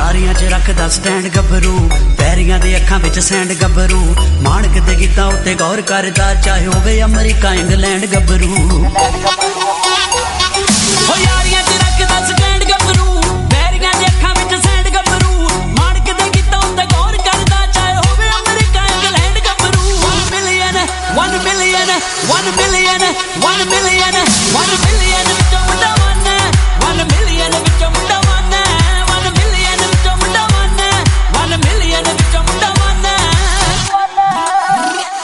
यारियां च रखदा स्टैंड गभरू पैरियां दे अखां विच सैंड गभरू माणक दे गीतां उत्ते गौर करदा चाहे होवे अमरीका इंग्लैंड गभरू।